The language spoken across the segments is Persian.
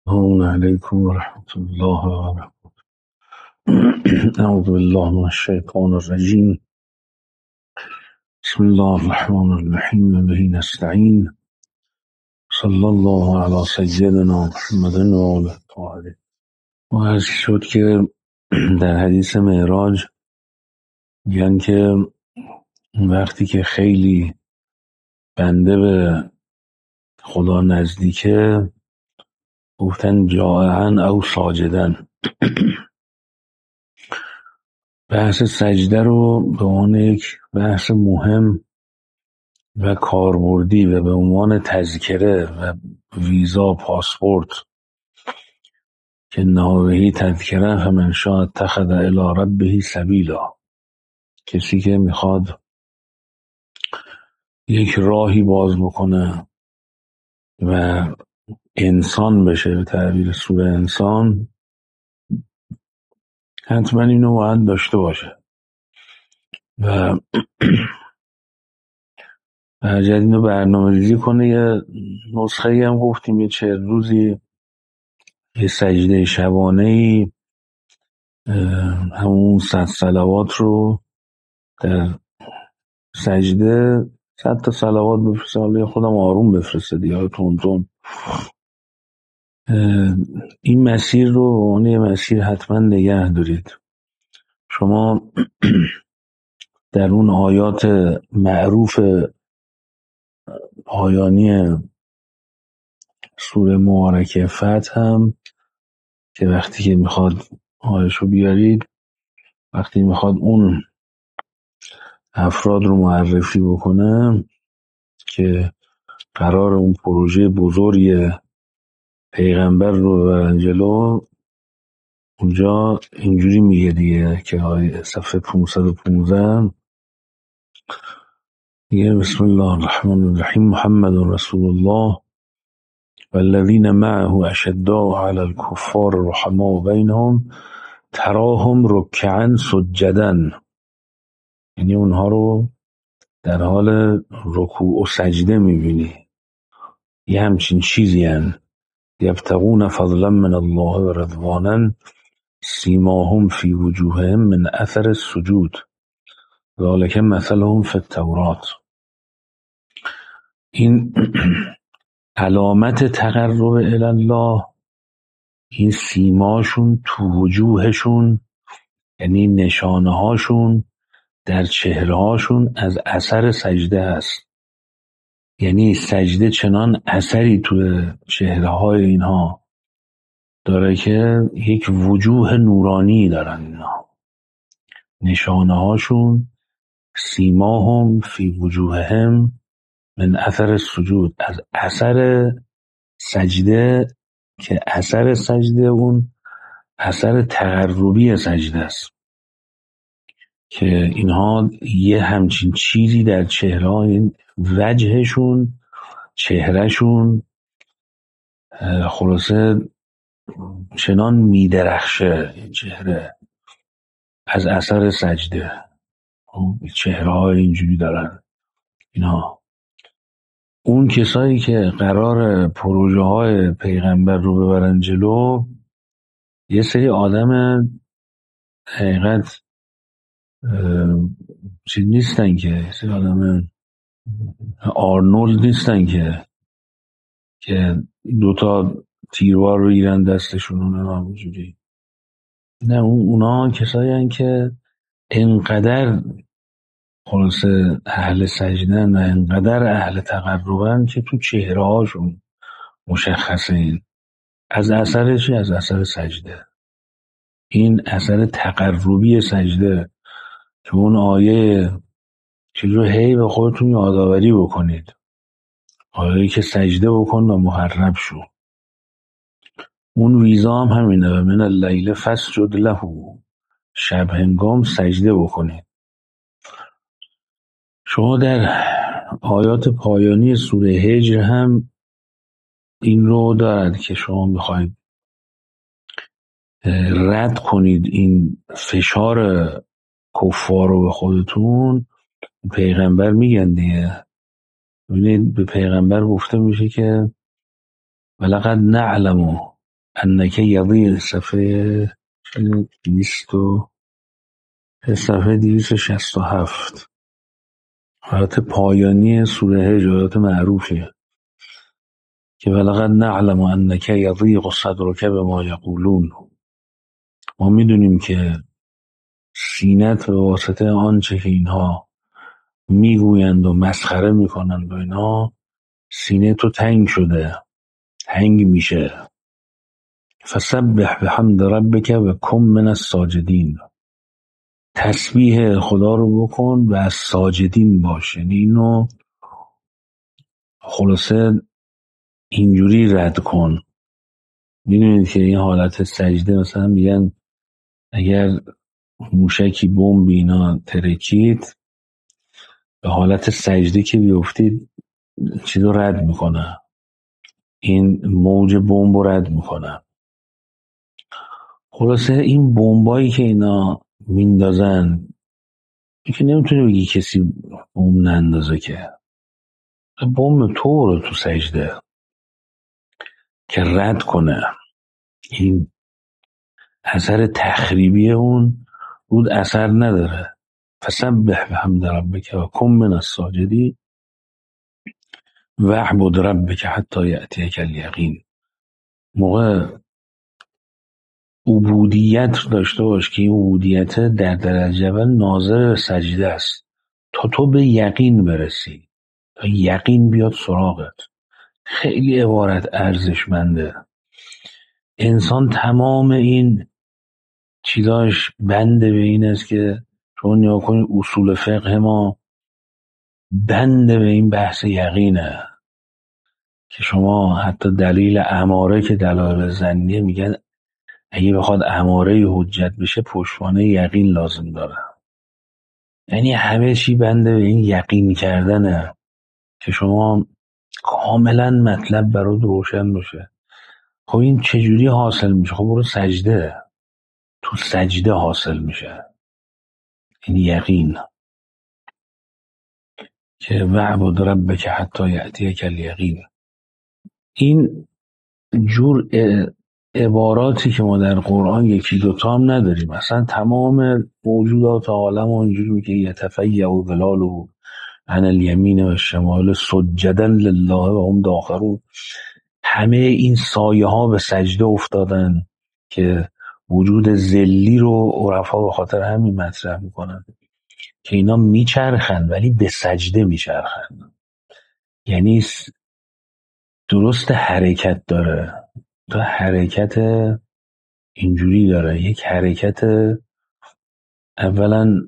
السلام عليكم ورحمة الله وبركاته. أعوذ بالله من الشيطان الرجيم. بسم الله الرحمن الرحیم به نستعین. صلی الله علی سیدنا محمد و آله الطاهرین. و عرض شد که در حدیث معراج میگن که وقتی که خیلی بنده به خدا نزدیکه، گفتن جائعا او ساجدن. بحث سجده رو به عنوان یک بحث مهم و کاربردی و به عنوان تذکره و ویزا پاسپورت که نهایهی تذکره فمن شاء اتخذ الی ربه سبیلا، کسی که میخواد یک راهی باز بکنه و انسان بشه، به تعبیر سوره انسان، حتما اینو باید داشته باشه. و جدید اینو برنامه ریزی کنه. یه نسخه هم گفتیم، یه 40 روزی یه سجده شبانه‌ای، همون 100 صلوات رو در سجده 100 تا صلوات بفرسته. حالا خودم آروم بفرسته دیگه، تون این مسیر رو اون یه مسیر حتما نگه دارید. شما در اون آیات معروف پایانی سوره مبارکه فتح هم که وقتی که میخواد آیشو بیارید، وقتی میخواد اون افراد رو معرفی بکنه که قرار اون پروژه بزرگ پیغمبر رو برن جلو، اونجا اینجوری میگه دیگه که صفحه 515 میگه بسم الله الرحمن الرحیم محمد رسول الله والذین معه اشداء علی الکفار رحماء بینهم تراهم رکعا سجدا. یعنی اونها رو در حال رکوع و سجده میبینی، یه همچین چیزی هن. یبتغون فضلا من الله و رضوانا سیماهم فی وجوههم من اثر السجود ذالک مثلهم فی التورات. این علامت تقرب الی الله، این سیماشون تو وجوهشون، یعنی نشانه هاشون در چهره هاشون از اثر سجده است. یعنی سجده چنان اثری تو چهره های اینها داره که یک وجوه نورانی دارن اینها. نشانه هاشون سیماهم فی وجوههم من اثر سجود، از اثر سجده، که اثر سجده اون اثر تقربی سجده است، که اینها یه همچین چیزی در چهره، وجهشون، چهرهشون خلاصه چنان میدرخشه این چهره از اثر سجده. چهره های اینجوری دارن اینها. اون کسایی که قرار پروژه های پیغمبر رو ببرن جلو، یه سری آدم حقیقت چیز نیستن، که یه سری آدم آرنولد نیستن که دوتا تیروار رو گیرن دستشون اونجوری. نه، اونا کسایی هن که انقدر خلاصه اهل سجدن و انقدر اهل تقربن که تو چهره هاشون مشخصه. این از اثر چی؟ از اثر سجده. این اثر تقربی سجده که اون آیه چیز رو هی به خودتون یادآوری بکنید، آیه که سجده بکن و محرب شو. اون ویزا هم همینه، و من اللیل فسجد له، شب هنگام سجده بکنید. شما در آیات پایانی سوره هجر هم این رو دارد که شما میخواید رد کنید این فشار کفار رو به خودتون. پیغمبر میگن دیگه، ببینید به پیغمبر گفته میشه که ولقد نعلم انکه یضیع صفحه 267 آیات پایانی سوره هجر، آیات معروفه که ولقد نعلم انک یضیق صدرک بما یقولون. ما میدونیم که سینت به واسطه آنچه که اینها میگویند و مسخره میکنند و اینا، سینه تو تنگ شده، تنگ میشه. فسبح بحمد ربک و کن من الساجدین. تسبیح خدا رو بکن و از ساجدین باش. یعنی اینو خلاصه اینجوری رد کن. میدونید که این حالت سجده مثلا میگن اگر موشکی بمب اینا ترکید، به حالت سجده که بیفتید چیز رو رد میکنه، این موج بمب رو رد میکنه. خلاصه این بمبایی که اینا میندازن، این که نمیتونه بگی کسی بمب نندازه، که بمب تو رو تو سجده که رد کنه. این اثر تخریبی اون رود اثر نداره. فسبح بحمد ربک و کن من الساجدین واعبد ربک حتی یأتیک الیقین. موقع عبودیت داشته باش که این عبودیت در درجه اول ناظر سجده است تا تو به یقین برسی، تا یقین بیاد سراغت. خیلی عبارت ارزشمنده. انسان تمام این چیزاش بنده به این است که شما نیا کنید اصول فقه ما بنده به این بحث یقینه که شما حتی دلیل اماره که دلایل ظنیه میگن اگه بخواد اماره حجت بشه پشتوانه یقین لازم داره. یعنی همه چی بنده به این یقین کردنه که شما کاملا مطلب برات روشن بشه. خب این چجوری حاصل میشه؟ خب برو سجده، تو سجده حاصل میشه این یقین که وعبد ربک حتی یأتیک الیقین. این جور عباراتی که ما در قرآن یکی دوتا هم نداریم. اصلا تمام موجودات عالم اونجوری میگه یتفیع و ظلاله عن الیمین و الشمال سجدا لله و هم داخرون. همه این سایه ها به سجده افتادن که وجود ذلی رو عرفا به خاطر همین مطرح میکنن که اینا میچرخن ولی به سجده میچرخن. یعنی درست حرکت داره، تا حرکت اینجوری داره، یک حرکت اولا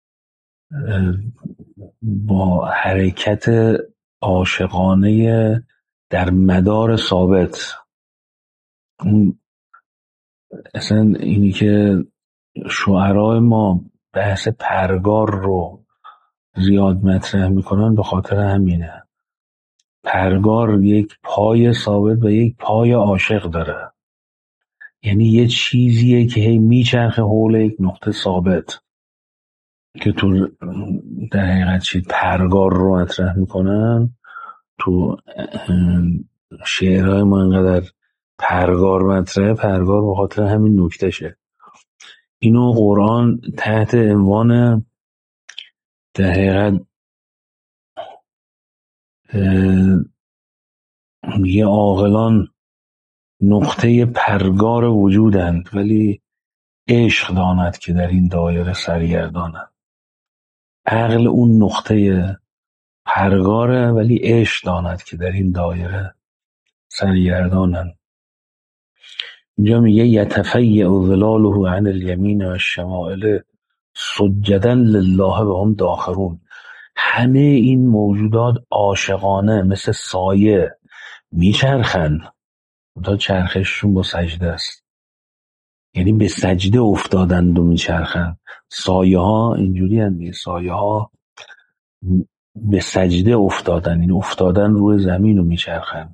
با حرکت عاشقانه در مدار ثابت. اون اصلا اینی که شعرای ما بحث پرگار رو زیاد مطرح میکنن به خاطر همینه. پرگار یک پای ثابت و یک پای عاشق داره. یعنی یه چیزیه که هی میچرخه حول یک نقطه ثابت که تو در حقیقت چید پرگار رو مطرح میکنن. تو شعرهای ما انقدر پرگار مطرحه، پرگار به خاطر همین نکتهشه. اینو قرآن تحت عنوان در حقیقت یه عاقلان نقطه پرگار وجودند ولی عشق داند که در این دایره سرگردانند. عقل اون نقطه پرگاره ولی عشق داند که در این دایره سرگردانند. اینجا میگه یتفیع ظلاله عن الیمین و الشمائل سجدا لله و هم داخرون. همه این موجودات عاشقانه مثل سایه میچرخن، تا چرخششون با سجده است. یعنی به سجده افتادند و میچرخن. سایه ها اینجوری هستند، سایه ها به سجده افتادن، این افتادن روی زمین و میچرخن.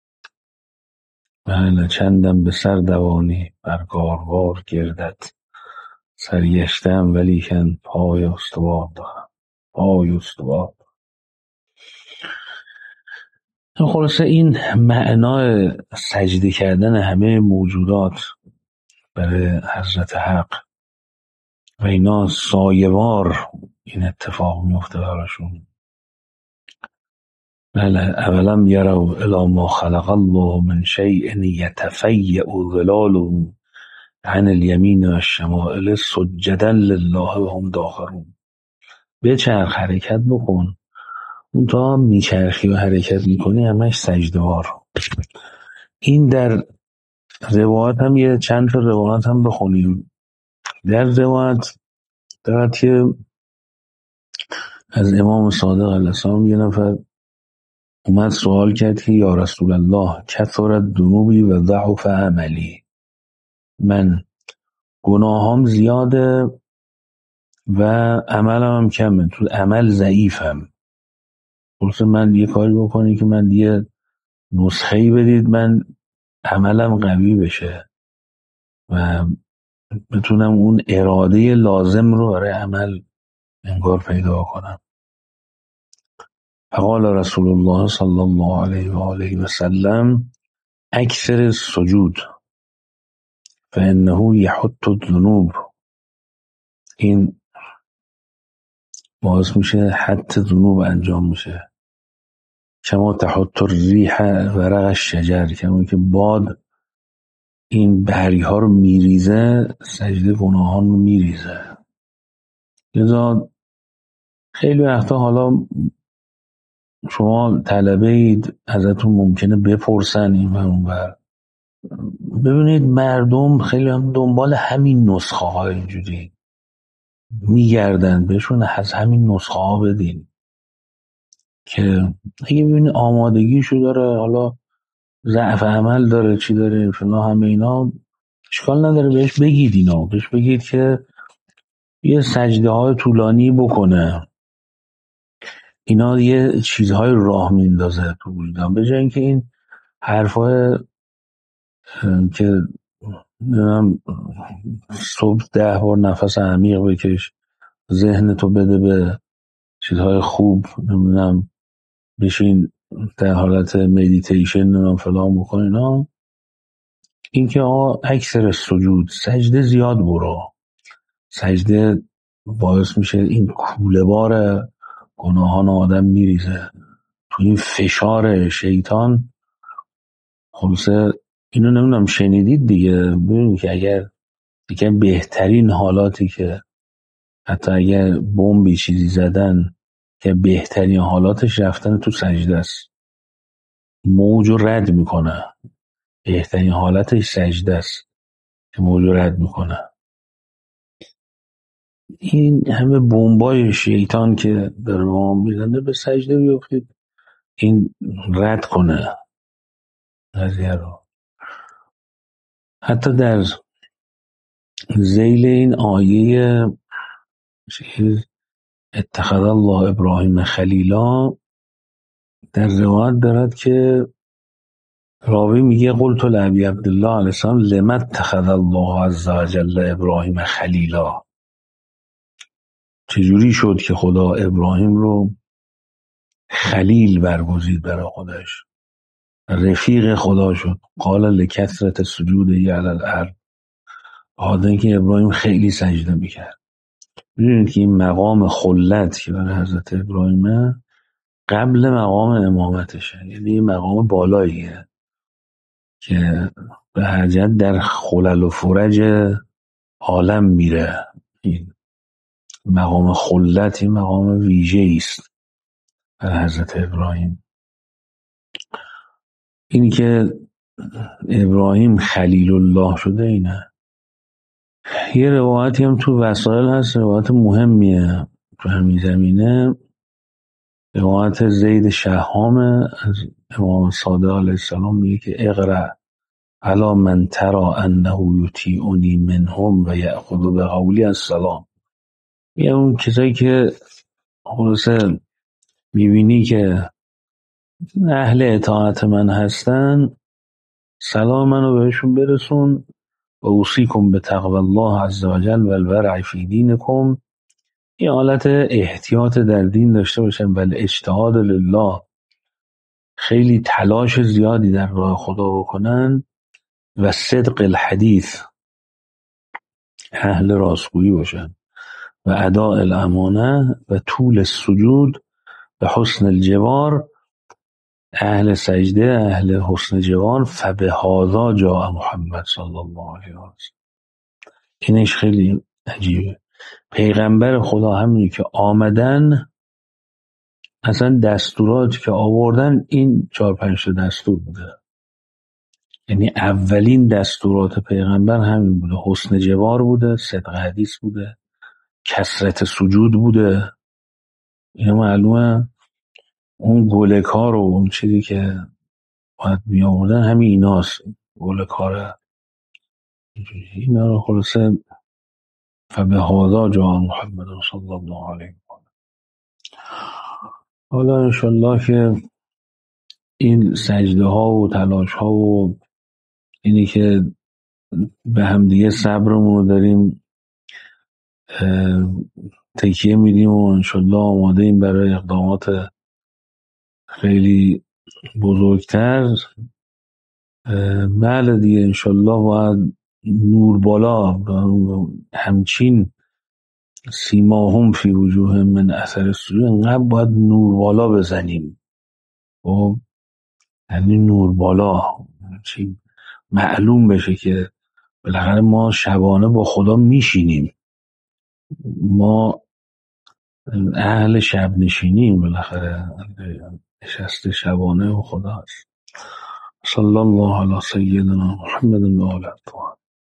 بله چندم به سر دوانی برگاروار گردد، سرگشتم ولیکن پای استوار دارم، پای استوار. خلاصه این معنای سجده کردن همه موجودات برای حضرت حق و اینا سایه‌وار این اتفاق میفته براشون. بله، اولم یروا الی ما خلق الله من شیء یتفیأ ظلاله عن الیمین و الشمائل سجدا لله و هم داخرون. بچرخ، حرکت بکن. اون تا میچرخی و حرکت میکنی همش سجدهوار. این در روایت هم یه چند تا روایت هم بخونیم. در روایت دارد که از امام صادق علیه السلام یه نفر اومد سوال کرد که یا رسول الله کثرت ذنوبی و ضعف عملی، من گناهام زیاده و عملم هم کمه، تو عمل ضعیفم. خلاصه من یه کاری بکنی که من یه نسخه‌ای بدید من عملم قوی بشه و بتونم اون اراده لازم رو برای عمل انگار پیدا کنم. فقال رسول الله صلی الله علیه و آله و سلم اکثر السجود فانه یحط الذنوب. این باعث میشه حط ذنوب انجام میشه. کما تحط الریح ورق الشجر، کما که باد این بحری ها رو میریزه سجده گناهان رو میریزه. لذا خیلی وقتا حالا شما طلبه اید ازتون ممکنه بپرسن این و اون بر، ببینید مردم خیلی هم دنبال همین نسخه ها اینجوری میگردن، بهشون از همین نسخه ها بدین که اگه ببینید آمادگیشو داره، حالا ضعف عمل داره، چی داره، فلان، همه اینا اشکال نداره، بهش بگید. اینا بهش بگید که یه سجده های طولانی بکنه. اینا یه چیزهای راه میندازه تو وجودم، به جای اینکه این حرفای که نمیدونم صبح 10 بار نفس عمیق بکش، ذهنتو بده به چیزهای خوب، نمیدونم بشین در حالت مدیتیشن، نمیدونم فلان بکن، اینا. این که اکثر سجود سجده زیاد برو. سجده باعث میشه این کوله بار گناهان آدم میریزه تو این فشار شیطان. خلاصه اینو نمیدونم شنیدید دیگه، ببینید که اگر دیگه بهترین حالاتی که حتی اگر بمبی چیزی زدن که بهترین حالاتش رفتن تو سجده است، موج رو رد میکنه. بهترین حالتش سجده است که موج رو رد میکنه. این همه بمبای شیطان که داره ما میزنه، به سجده بیافتید این رد کنه قضیه رو. حتی در ذیل این آیه چیز اتخذ الله ابراهیم خلیلا، در روایت دارد که راوی میگه قلت لابی عبدالله علیه السلام لما اتخذ الله عز وجل ابراهیم خلیلا، چجوری شد که خدا ابراهیم رو خلیل برگزید برای خودش، رفیق خدا شد؟ قال لکثرت سجود علی الارض، بخاطر اینکه ابراهیم خیلی سجده میکرد. میدونید که این مقام خلت که برای حضرت ابراهیمه قبل مقام امامتشه، یعنی این مقام بالاییه که به حجت در خلل و فرج عالم میره. این مقام خلت این مقام ویژه است برای حضرت ابراهیم. اینی که ابراهیم خلیل الله شده اینه. یه روایتی هم تو وسائل هست، روایت مهمیه تو همین زمینه، روایت زید شهام از امام صادق علیه السلام، میگه که اقرأ علی من ترى انه یطیعنی منهم و یأخذ بقولی السلام. یه اون کسایی که خلاصه میبینی که اهل اطاعت من هستن، سلام منو بهشون برسون. و اوصیکم بتقوی الله عز وجل و الورع فی دینکم، این حالت احتیاط در دین داشته باشن و الاجتهاد لله، خیلی تلاش زیادی در راه خدا بکنن و صدق الحدیث، اهل راستگویی باشن و اداء الامانه و طول السجود و حسن الجوار، اهل سجده، اهل حسن جوار. فبهذا جاء محمد صلی الله علیه و سلم. اینش خیلی عجیبه. پیغمبر خدا همونی که آمدن، اصلا دستوراتی که آوردن این 4-5 تا دستور بوده. یعنی اولین دستورات پیغمبر همین بوده، حسن جوار بوده، صدق حدیث بوده، کثرت سجود بوده. اینا معلومه. اون گلکار و اون چیزی که باید می آوردن همین ایناست، گلکاره. اینا رو خلاصه فبهذا جاء محمد صلی الله علیه و سلم. حالا انشالله که این سجده ها و تلاش ها و اینی که به همدیگه صبرمون رو داریم تکیه میدیم و انشالله آماده ایم برای اقدامات خیلی بزرگتر. بله دیگه، انشالله باید نور بالا، همچین سیماهم فی وجوه من اثر السجود، انقدر باید نور بالا بزنیم. و یعنی نور بالا چی معلوم بشه که بالاخره ما شبانه با خدا میشینیم، ما اهل شب نشینیم، بالاخره نشست شبانه و خدا هست. صلی الله علی سیدنا محمد و آله الطاهرین.